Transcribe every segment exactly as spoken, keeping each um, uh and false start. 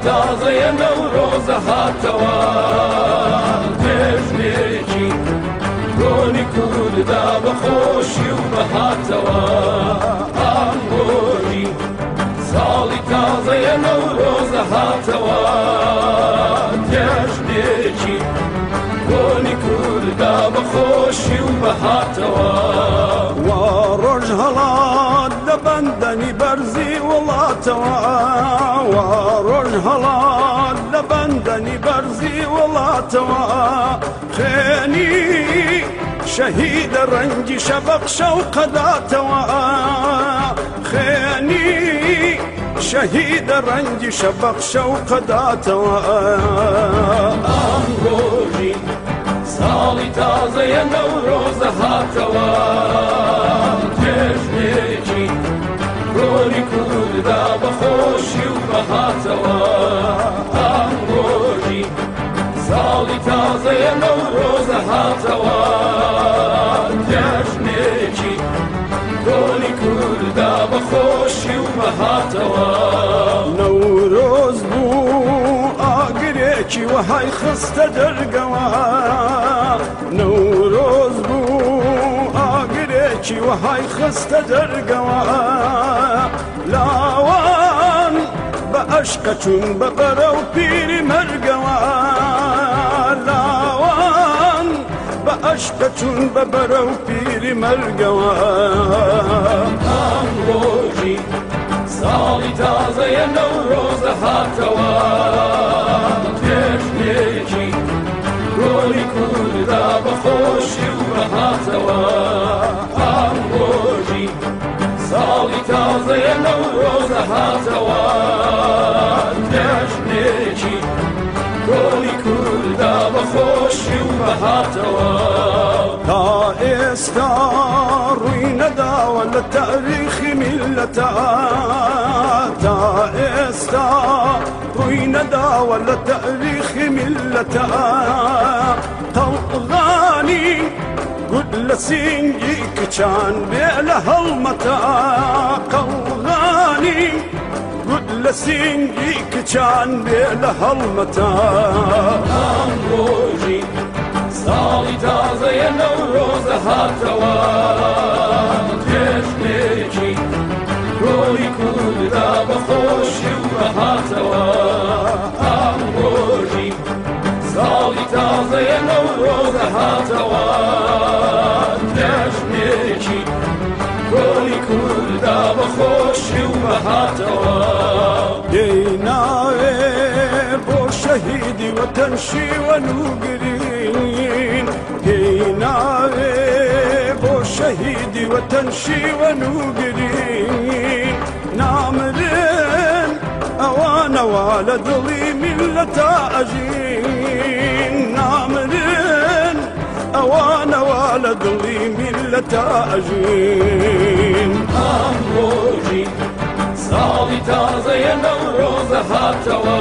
تازەیە نەورۆزە هاتەوە پێشمێکی بۆنی کووردا بەخۆشی و بەهاتەوە ئامۆژی ساڵی تازەیە نەورۆزە هاتەوە پێشمێکی بۆنی کووردا بەخۆشی و بەهاتەوە وا ڕۆژ هەڵات لە بەندەنی بەرزی وڵاتەوە وا ڕۆژ هەڵات لە بەندەنی بەرزی وڵاتەوە خوێنی شەهیدە ڕەنگی شەبەقشە و قەداتەوە خوێنی شەهیدە ڕەنگی شەبەقشە و قەداتەوە ئامڕۆژی ساڵی تازەیە نەورۆزە هاتەوە پێشمێکی ڕۆنی کووردا بەخۆشی و بەهاتەوە ئامڕۆژی ساڵی تازەیە نەورۆزە هاتەوە پێشمێکی ڕۆنی کووردا بەخۆشی و بەهاتەوە نەورۆز بوو ئاگرێکی وەهای خستە دەرگەوە نەورۆز بوو ئاگرێکی وەهای خستە دەرگەوە لاوان بە ئەشکە چوون بە بەرەو پیری مەرگەوە لاوان بە ئەشکە چوون بە بەرەو پیری مەرگەوە ئامڕۆژی ساڵی تازەیە نەورۆزە هاتەوە پێشمێکی ڕۆنی کووردا بەخۆشی و بەهاتەوە ئامڕۆژی ساڵی تازەیە نەورۆزە هاتەوە پێشمێکی ڕۆنی کووردا بەخۆشی و بەهاتەوە تا ئێستا ڕووی نەداوە لە تاریخی میلەتە تا ئێستا ڕووی نەداوە لە تاریخی میلەتە قەڵغانی گوت لە سینگی کچان بێ لە هەڵمەتە قەڵغانی گوت لە سینگی کچان بێ لە هەڵمەتە ئامڕۆژی ساڵی تازەیە نەورۆزە هاتەوە پێشمێکی ڕۆنی کووردا بەخۆشی و بەهاتەوە ئامڕۆژی ساڵی تازەیە نەورۆزە هاتەوە پێشمێکی ڕۆنی کووردا بەخۆشی و بەهاتەوە دێناوێ بۆ شەهیدی وەتەن شیوەن و گرین دێناوێ بۆ شەهیدی وەتەن شیوەن و گرین نامرن ئەوانەوە لە دڵی میلەتە ئەژین نامرن ئەوانەوە لە دڵی میلەتە ئەژین ئامڕۆژی ساڵی تازەیە نەورۆزە هاتەوە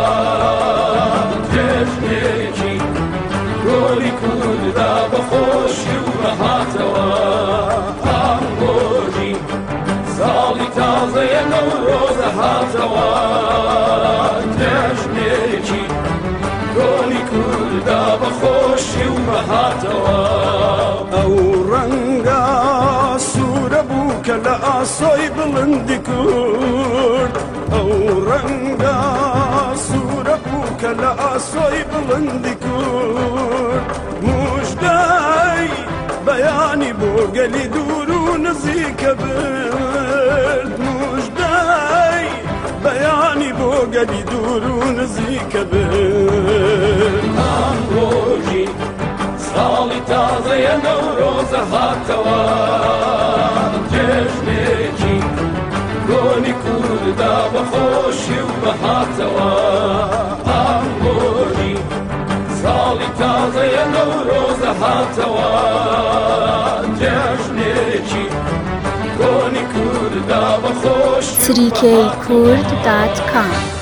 پێشمێکی ڕۆنی کووردا بەخۆشی و بەهاتەوە ئامڕۆژی ساڵی تازەیە نەورۆزە هاتەوە پێشمێکی ڕۆنی کووردا بەخۆشی و بەهاتەوە ئەو ڕەنگە سوورە بوو کە لە ئاسۆی بڵندی کورد ئەو ڕەنگە سوورە بوو کە لە ئاسۆی بڵندی کورد موژدەی بەیانی بۆ گەلی دوور و نزیکە برد موژدەی بەیانی بۆ گەلی دوور و نزیکە برد ئامڕۆژی ساڵی تازەیە نەورۆزە هاتەوە پێشمێکی ڕۆنی کووردا بەخۆشی و بەهاتەوە ئامڕۆژی ساڵی تازەیە نەورۆزە هاتەوە جێژنێکی ڕۆنی کووردا بەخۆشی و تریکەی کورد دات کام